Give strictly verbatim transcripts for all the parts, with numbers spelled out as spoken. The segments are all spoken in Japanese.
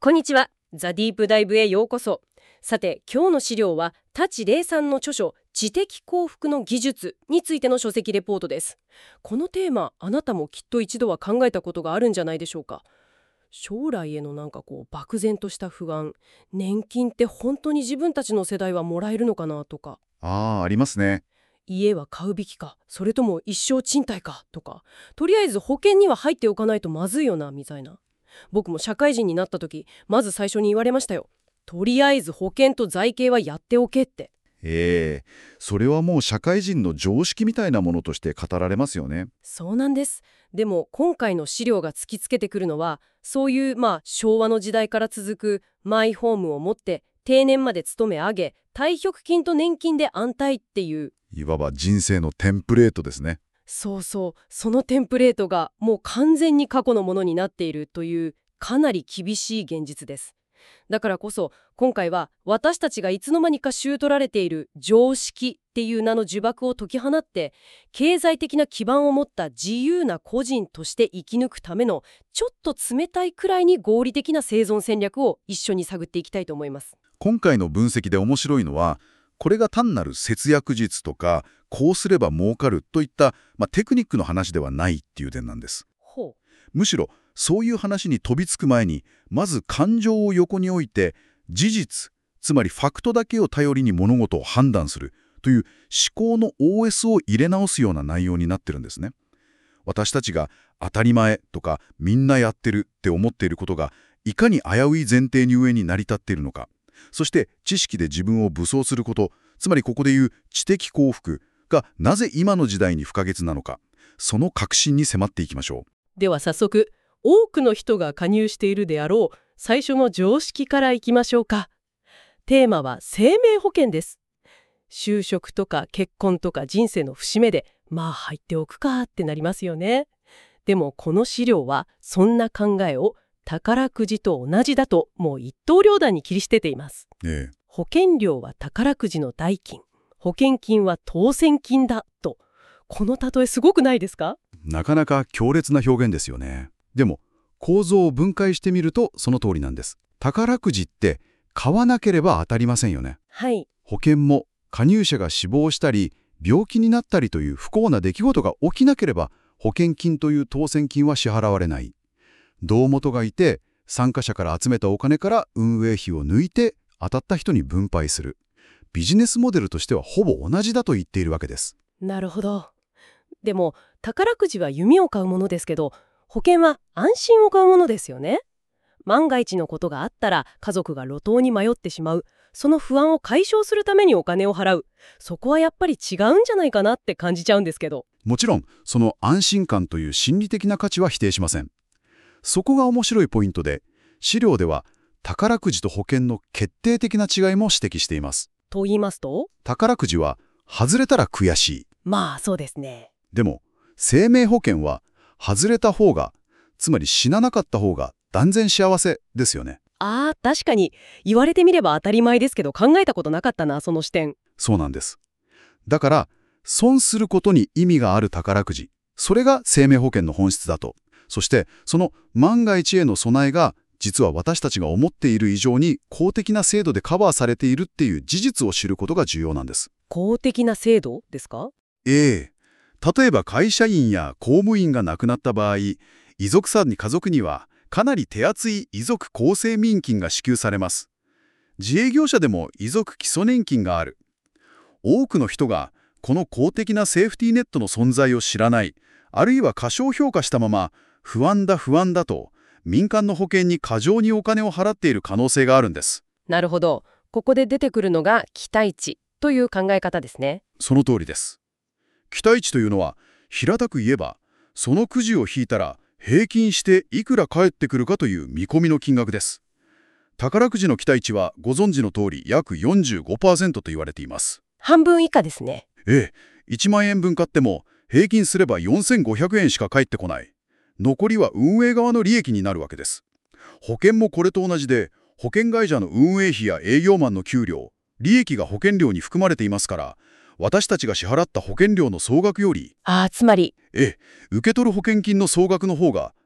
こんにちは。ザ・ディープダイブへようこそ。さて、今日の資料は舘礼さんの著書知的幸福の技術についての書籍レポートです。このテーマ、あなたもきっと一度は考えたことがあるんじゃないでしょうか。将来へのなんかこう漠然とした不安、年金って本当に自分たちの世代はもらえるのかなとか、 ああ、ありますね。 家は買うべきか、それとも一生賃貸かとか、とりあえず保険には入っておかないとまずいよなみたいな。僕も社会人になった時、まず最初に言われましたよ。とりあえず保険と財形はやっておけって。 ええ、それはもう社会人の常識みたいなものとして語られますよね。 そうなんです。でも今回の資料が突きつけてくるのは、そういうまあ昭和の時代から続くマイホームを持って定年まで勤め上げ、退職金と年金で安泰っていう、 いわば人生のテンプレートですね。 そうそう、そのテンプレートがもう完全に過去のものになっているというかなり厳しい現実です。だからこそ今回は私たちがいつの間にか姑られている常識っていう名の呪縛を解き放って、経済的な基盤を持った自由な個人として生き抜くためのちょっと冷たいくらいに合理的な生存戦略を一緒に探っていきたいと思います。 今回の分析で面白いのは、これが単なる節約術とか、こうすれば儲かるといった、まあ、テクニックの話ではないっていう点なんです。 ほう。 むしろ、そういう話に飛びつく前に、まず感情を横に置いて、事実、つまりファクトだけを頼りに物事を判断するという思考の オーエス を入れ直すような内容になってるんですね。私たちが当たり前とかみんなやってるって思っていることが、いかに危うい前提に上に成り立っているのか。そして知識で自分を武装すること、つまりここでいう知的幸福がなぜ今の時代に不可欠なのか、その核心に迫っていきましょう。 では早速、多くの人が加入しているであろう最初の常識からいきましょうか。テーマは生命保険です。就職とか結婚とか人生の節目で、まあ入っておくかってなりますよね。でもこの資料はそんな考えを宝くじと同じだともう一刀両断に切り捨てています。 ええ、 保険料は宝くじの代金、保険金は当選金だと。この例えすごくないですか？ なかなか強烈な表現ですよね。でも構造を分解してみるとその通りなんです。宝くじって買わなければ当たりませんよね。 はい。 保険も加入者が死亡したり病気になったりという不幸な出来事が起きなければ保険金という当選金は支払われない。胴元がいて参加者から集めたお金から運営費を抜いて当たった人に分配する。ビジネスモデルとしてはほぼ同じだと言っているわけです。 なるほど。でも宝くじは弓を買うものですけど、保険は安心を買うものですよね。万が一のことがあったら家族が路頭に迷ってしまう。その不安を解消するためにお金を払う。そこはやっぱり違うんじゃないかなって感じちゃうんですけど。 もちろんその安心感という心理的な価値は否定しません。そこが面白いポイントで、資料では宝くじと保険の決定的な違いも指摘しています。 と言いますと？ 宝くじは外れたら悔しい。 まあそうですね。 でも生命保険は外れた方が、つまり死ななかった方が断然幸せですよね。 ああ、確かに言われてみれば当たり前ですけど、考えたことなかったな、その視点。 そうなんです。だから損することに意味がある宝くじ、それが生命保険の本質だと。そしてその万が一への備えが実は私たちが思っている以上に公的な制度でカバーされているっていう事実を知ることが重要なんです。 公的な制度ですか？ ええ。例えば会社員や公務員が亡くなった場合、遺族さんに家族にはかなり手厚い遺族厚生民金が支給されます。自営業者でも遺族基礎年金がある。多くの人がこの公的なセーフティーネットの存在を知らない、あるいは過小評価したまま不安だ不安だと民間の保険に過剰にお金を払っている可能性があるんです。 なるほど。ここで出てくるのが期待値という考え方ですね。 その通りです。期待値というのは平たく言えば、そのくじを引いたら平均していくら返ってくるかという見込みの金額です。宝くじの期待値はご存知の通り約 よんじゅうごパーセント と言われています。 半分以下ですね。 ええ、いちまんえんぶん買っても平均すればよんせんごひゃくえんしか返ってこない。残りは運営側の利益になるわけです。保険もこれと同じで、保険会社の運営費や営業マンの給料、利益が保険料に含まれていますから、私たちが支払った保険料の総額より、 ああ、つまり、 ええ、受け取る保険金の総額の方が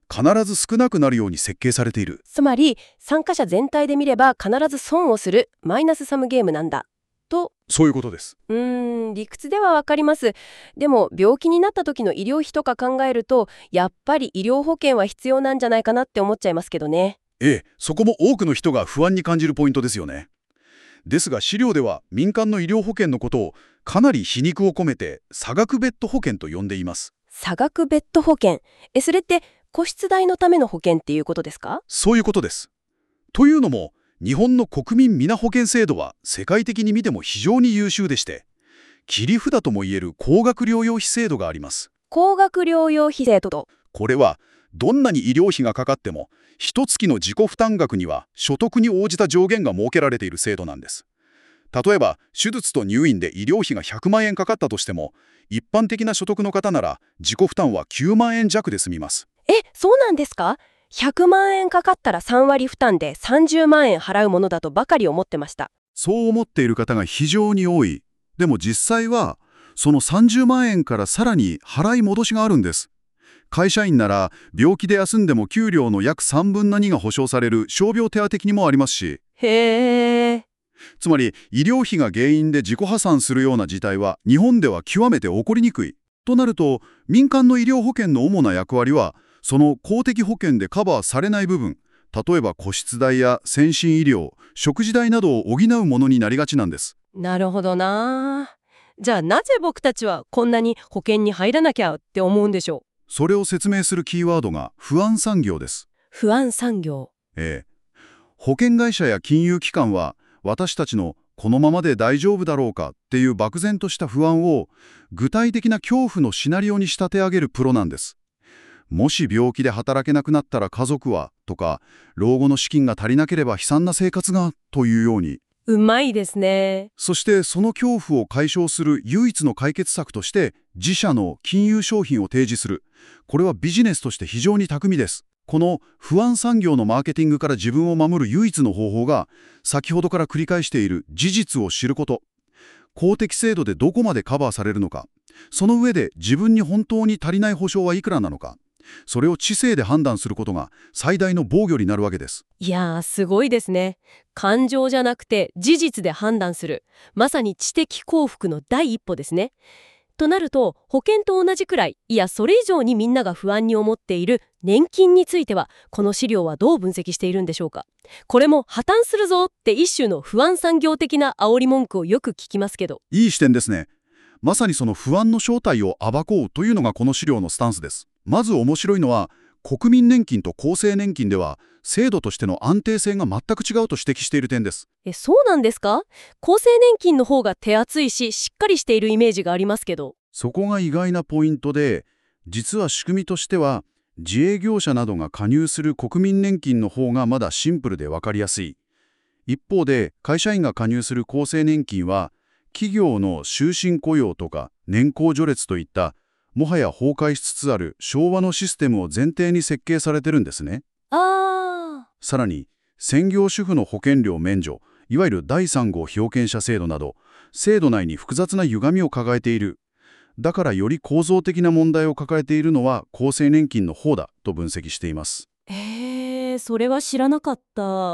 必ず少なくなるように設計されている。 つまり参加者全体で見れば必ず損をするマイナスサムゲームなんだと。 そういうことです。 うーん理屈ではわかります。でも病気になった時の医療費とか考えるとやっぱり医療保険は必要なんじゃないかなって思っちゃいますけどね。 ええ、そこも多くの人が不安に感じるポイントですよね。ですが資料では民間の医療保険のことをかなり皮肉を込めて差額別途保険と呼んでいます。 差額別途保険。え、それって個室代のための保険っていうことですか？ そういうことです。というのも、日本の国民皆保険制度は世界的に見ても非常に優秀でして、切り札ともいえる高額療養費制度があります。 高額療養費制度と。 これは、どんなに医療費がかかっても、一月の自己負担額には所得に応じた上限が設けられている制度なんです。例えば、手術と入院で医療費がひゃくまんえんかかったとしても、一般的な所得の方なら自己負担はきゅうまんえん弱で済みます。 え、そうなんですか？ひゃくまんえんかかったらさんわり負担でさんじゅうまんえん払うものだとばかり思ってました。 そう思っている方が非常に多い。でも実際は、そのさんじゅうまんえんからさらに払い戻しがあるんです。会社員なら病気で休んでも給料の約さんぶんのにが保証される傷病手当金もありますし。 へー。 つまり医療費が原因で自己破産するような事態は日本では極めて起こりにくい。となると民間の医療保険の主な役割はその公的保険でカバーされない部分、例えば個室代や先進医療、食事代などを補うものになりがちなんです。 なるほどな。じゃあなぜ僕たちはこんなに保険に入らなきゃって思うんでしょう？ それを説明するキーワードが不安産業です。 不安産業。 ええ。保険会社や金融機関は私たちのこのままで大丈夫だろうかっていう漠然とした不安を具体的な恐怖のシナリオに仕立て上げるプロなんです。もし病気で働けなくなったら家族はとか、老後の資金が足りなければ悲惨な生活がというように。 うまいですね。 そしてその恐怖を解消する唯一の解決策として自社の金融商品を提示する。これはビジネスとして非常に巧みです。この不安産業のマーケティングから自分を守る唯一の方法が先ほどから繰り返している事実を知ること。公的制度でどこまでカバーされるのか。その上で自分に本当に足りない保証はいくらなのか。それを知性で判断することが最大の防御になるわけです。 いやーすごいですね。感情じゃなくて事実で判断する。まさに知的幸福の第一歩ですね。となると保険と同じくらい、いやそれ以上にみんなが不安に思っている年金についてはこの資料はどう分析しているんでしょうか？これも破綻するぞって一種の不安産業的な煽り文句をよく聞きますけど。 いい視点ですね。まさにその不安の正体を暴こうというのがこの資料のスタンスです。まず面白いのは国民年金と厚生年金では制度としての安定性が全く違うと指摘している点です。 え、そうなんですか？厚生年金の方が手厚いししっかりしているイメージがありますけど。 そこが意外なポイントで、実は仕組みとしては自営業者などが加入する国民年金の方がまだシンプルで分かりやすい。一方で会社員が加入する厚生年金は企業の終身雇用とか年功序列といったもはや崩壊しつつある昭和のシステムを前提に設計されてるんですね。 あー。 さらに専業主婦の保険料免除、いわゆるだいさん号被保険者制度など制度内に複雑な歪みを抱えている。だからより構造的な問題を抱えているのは厚生年金の方だと分析しています。 へー、それは知らなかった。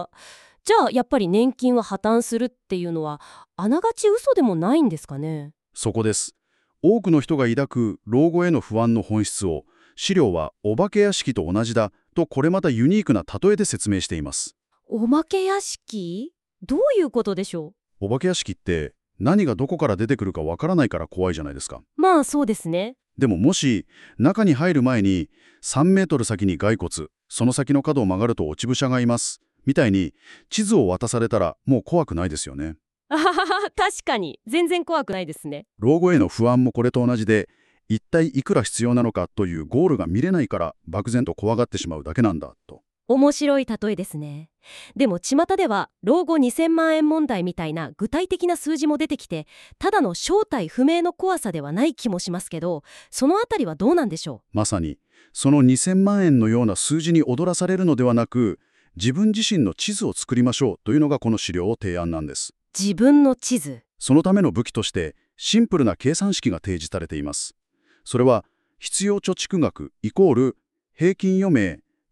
じゃあやっぱり年金は破綻するっていうのはあながち嘘でもないんですかね？ そこです。多くの人が抱く老後への不安の本質を資料はお化け屋敷と同じだとこれまたユニークな例えで説明しています。 お化け屋敷？どういうことでしょお化け屋敷って何がどこから出てくるかわからないから怖いじゃないですか。 う？まあそうですね。 でももし中に入る前にさんメートル先に骸骨、その先の角を曲がると落ち武者がいますみたいに地図を渡されたらもう怖くないですよね。 あはは、確かに全然怖くないですね。 老後への不安もこれと同じで、一体いくら必要なのかというゴールが見れないから漠然と怖がってしまうだけなんだと。 面白い例えですね。でも巷では老後にせんまんえん問題みたいな具体的な数字も出てきて、ただの正体不明の怖さではない気もしますけど、そのあたりはどうなんでしょまさにそのにせんまんえんのような数字に踊らされるのではなく、自分自身の地図を作りましょうというのがこの資料の提案なんです。 う？自分の地図。 そのための武器としてシンプルな計算式が提示されています。それは必要貯蓄額イコール平均余命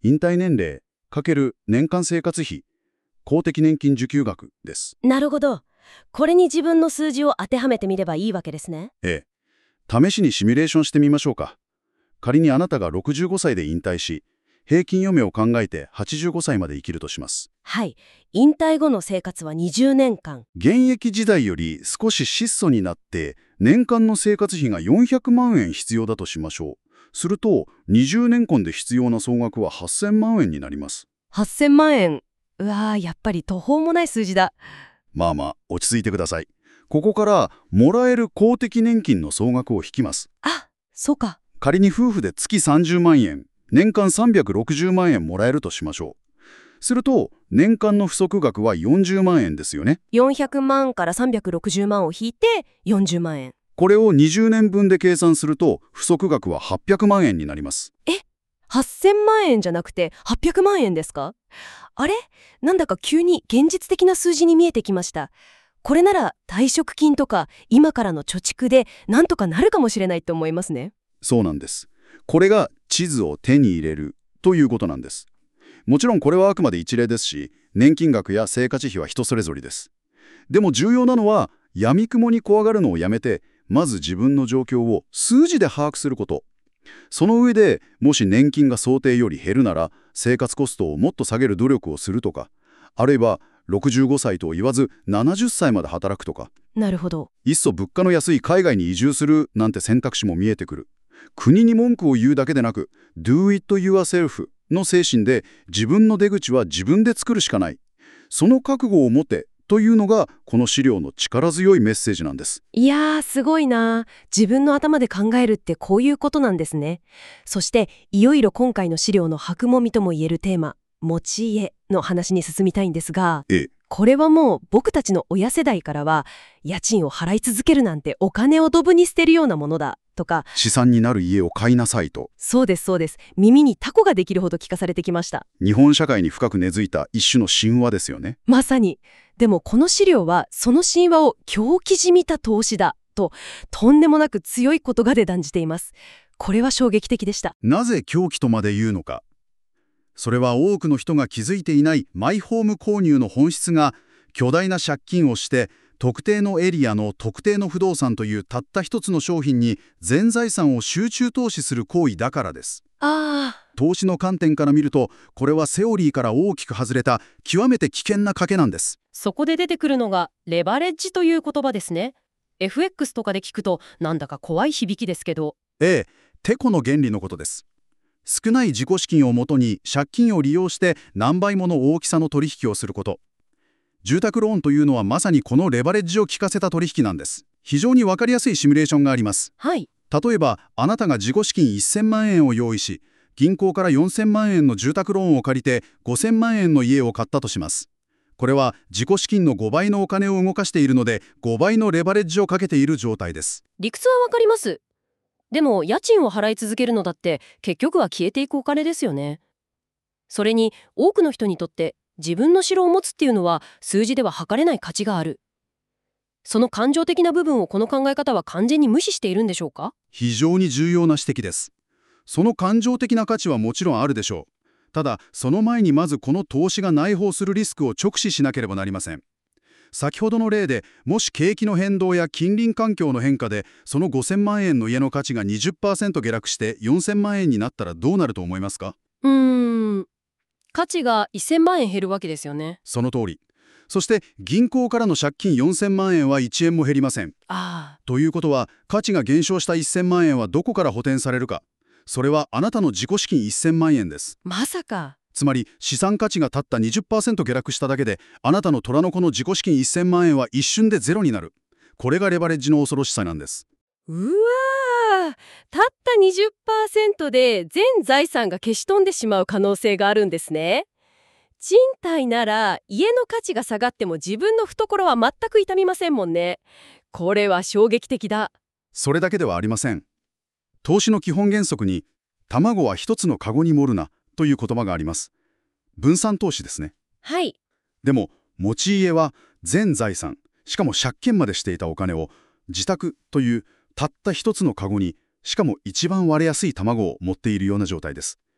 引退年齢×年間生活費、公的年金受給額です。 なるほど。これに自分の数字を当てはめてみればいいわけですね。 ええ。試しにシミュレーションしてみましょうか。仮にあなたがろくじゅうごさいで引退し、平均余命を考えてはちじゅうごさいまで生きるとします。 はい。引退後の生活はにじゅうねんかん。 現役時代より少し質素になって、年間の生活費がよんひゃくまんえん必要だとしましょう。すると、にじゅうねんかんで必要な総額ははっせんまんえんになります。 はっせんまんえん。うわー、やっぱり途方もない数字だ。 まあまあ、落ち着いてください。ここから、もらえる公的年金の総額を引きます。 あ、そうか。 仮に夫婦で月さんじゅうまんえん、年間さんびゃくろくじゅうまんえんもらえるとしましょう。すると、年間の不足額はよんじゅうまんえんですよね。 よんひゃくまんからさんびゃくろくじゅうまんを引いてよんじゅうまんえん。 これをにじゅうねんぶんで計算すると、不足額ははっぴゃくまんえんになります。 え、はっせんまんえんじゃなくてはっぴゃくまんえんですか？あれ？なんだか急に現実的な数字に見えてきました。これなら退職金とか今からの貯蓄でなんとかなるかもしれないと思いますね。 そうなんです。これが地図を手に入れるということなんです。もちろんこれはあくまで一例ですし、年金額や生活費は人それぞれです。でも重要なのは、闇雲に怖がるのをやめて、まず自分の状況を数字で把握すること。その上で、もし年金が想定より減るなら、生活コストをもっと下げる努力をするとか、あるいはろくじゅうごさいと言わずななじゅっさいまで働くとか。 なるほど。 いっそ物価の安い海外に移住するなんて選択肢も見えてくる。国に文句を言うだけでなく、Do it yourself の精神で自分の出口は自分で作るしかない。その覚悟を持てというのがこの資料の力強いメッセージなんです。 いやー、すごいな。自分の頭で考えるってこういうことなんですね。そしていよいよ今回の資料の白もみとも言えるテーマ、持ち家の話に進みたいんですが、 ええ、 これはもう僕たちの親世代からは家賃を払い続けるなんてお金をドブに捨てるようなものだとか、 資産になる家を買いなさいと。 そうですそうです、耳にタコができるほど聞かされてきました。 日本社会に深く根付いた一種の神話ですよね。 まさに。でもこの資料はその神話を狂気じみた投資だととんでもなく強い言葉で断じています。これは衝撃的でした。 なぜ狂気とまで言うのか。それは多くの人が気づいていないマイホーム購入の本質が、巨大な借金をして特定のエリアの特定の不動産というたった一つの商品に全財産を集中投資する行為だからです。 ああ。 投資の観点から見ると、これはセオリーから大きく外れた極めて危険な賭けなんです。 そこで出てくるのがレバレッジという言葉ですね。エフエックス とかで聞くとなんだか怖い響きですけど。 ええ、テコの原理のことです。少ない自己資金をもとに借金を利用して何倍もの大きさの取引をすること。住宅ローンというのはまさにこのレバレッジを効かせた取引なんです。非常にわかりやすいシミュレーションがあります。 はい。 例えば、あなたが自己資金せんまんえんを用意し、銀行からよんせんまんえんの住宅ローンを借りてごせんまんえんの家を買ったとします。これは自己資金のごばいのお金を動かしているので、ごばいのレバレッジをかけている状態です。 理屈はわかります。でも家賃を払い続けるのだって結局は消えていくお金ですよね。それに多くの人にとって自分の城を持つっていうのは数字では測れない価値がある。その感情的な部分をこの考え方は完全に無視しているんでしょうか？ 非常に重要な指摘です。その感情的な価値はもちろんあるでしょう。ただ、その前にまずこの投資が内包するリスクを直視しなければなりません。先ほどの例で、もし景気の変動や近隣環境の変化で、そのごせんまんえんの家の価値が にじゅっパーセント 下落してよんせんまんえんになったらどうなると思いますか？ うーん。価値がせんまんえん減るわけですよね。 その通り。そして銀行からの借金よんせんまんえんはいちえんも減りません。 ああ。 ということは、価値が減少したせんまんえんはどこから補填されるか。それはあなたの自己資金せんまんえんです。 まさか。 つまり資産価値がたった にじゅっパーセント 下落しただけで、あなたの虎の子の自己資金せんまんえんは一瞬でゼロになる。これがレバレッジの恐ろしさなんです。 うわー、たった にじゅっパーセント で全財産が消し飛んでしまう可能性があるんですね。賃貸なら家の価値が下がっても自分の懐は全く痛みませんもんね。これは衝撃的だ。 それだけではありません。投資の基本原則に、卵は一つのカゴに盛るなという言葉があります。分散投資ですね。 はい。 でも、持ち家は全財産、しかも借金までしていたお金を自宅というたった一つのカゴに、しかも一番割れやすい卵を持っているような状態です。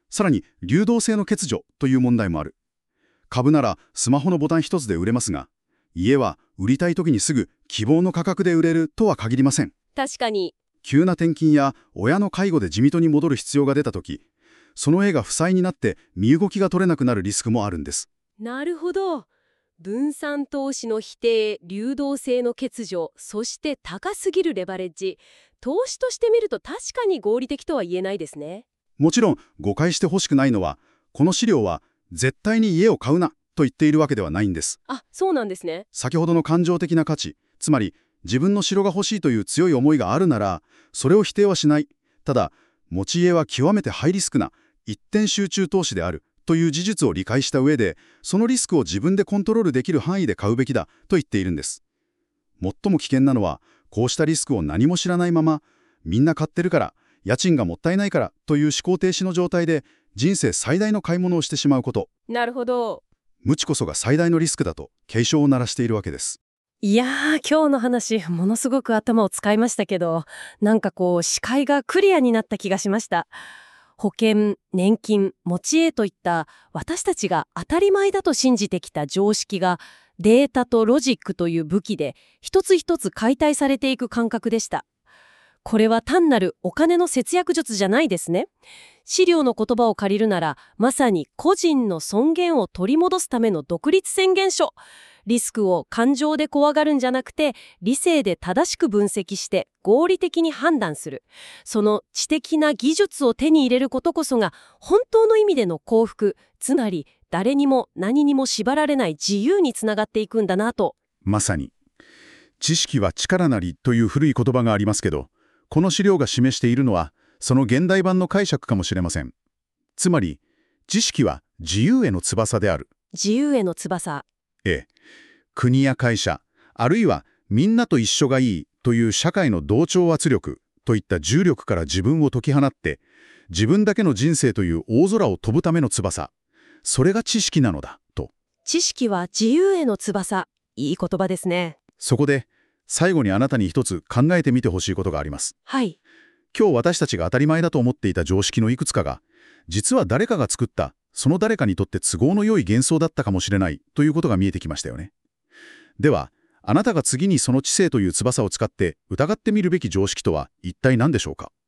さらに流動性の欠如という問題もある。株ならスマホのボタン一つで売れますが、家は売りたい時にすぐ希望の価格で売れるとは限りません。 確かに。 急な転勤や親の介護で地元に戻る必要が出た時、その絵が負債になって身動きが取れなくなるリスクもあるんです。 なるほど。分散投資の否定、流動性の欠如、そして高すぎるレバレッジ。投資として見ると確かに合理的とは言えないですね。 もちろん誤解してほしくないのは、この資料は絶対に家を買うなと言っているわけではないんです。 あ、そうなんですね。 先ほどの感情的な価値、つまり自分の城が欲しいという強い思いがあるなら、それを否定はしない。ただ、持ち家は極めてハイリスクな一点集中投資であるという事実を理解した上で、そのリスクを自分でコントロールできる範囲で買うべきだと言っているんです。最も危険なのは、こうしたリスクを何も知らないまま、みんな買ってるから、家賃がもったいないからという思考停止の状態で、人生最大の買い物をしてしまうこと。 なるほど。 無知こそが最大のリスクだと警鐘を鳴らしているわけです。 いやー、今日の話ものすごく頭を使いましたけど、なんかこう視界がクリアになった気がしました。保険、年金、持ち家といった私たちが当たり前だと信じてきた常識がデータとロジックという武器で一つ一つ解体されていく感覚でした。これは単なるお金の節約術じゃないですね。資料の言葉を借りるなら、まさに個人の尊厳を取り戻すための独立宣言書。リスクを感情で怖がるんじゃなくて、理性で正しく分析して合理的に判断する。その知的な技術を手に入れることこそが、本当の意味での幸福、つまり誰にも何にも縛られない自由につながっていくんだなと。 まさに。知識は力なりという古い言葉がありますけど、この資料が示しているのは、その現代版の解釈かもしれません。つまり、知識は自由への翼である。 自由への翼。 ええ。国や会社、あるいはみんなと一緒がいいという社会の同調圧力といった重力から自分を解き放って、自分だけの人生という大空を飛ぶための翼。それが知識なのだ、と。 知識は自由への翼。いい言葉ですね。 そこで、最後にあなたに一つ考えてみてほしいことがあります。 はい。 今日私たちが当たり前だと思っていた常識のいくつかが、実は誰かが作った、その誰かにとって都合の良い幻想だったかもしれないということが見えてきましたよね。では、あなたが次にその知性という翼を使って疑ってみるべき常識とは一体何でしょうか。